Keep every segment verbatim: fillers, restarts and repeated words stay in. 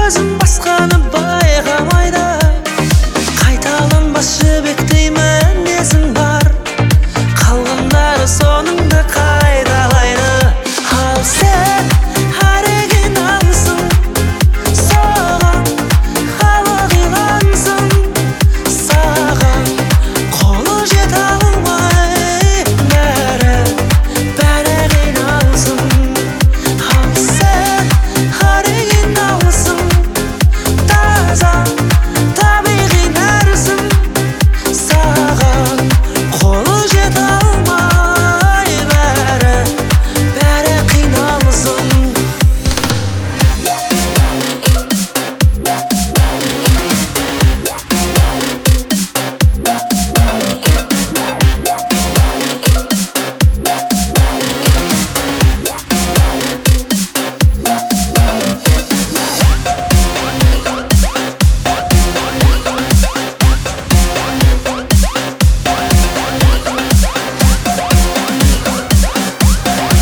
өзім басқаны байқамайды, қайталанбас жібектей мінезің бар, қалғандары соныңды қайталайды. Ал сен оригиналсың, саған халық илансың, саған қолы жете алмай бәрі бәрі қиналсың. Ал сен оригиналсың, таза табиғи нәрсің, саған қолы жете алмай бәрі бәрі қиналсың.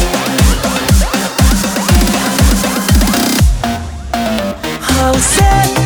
Ал сен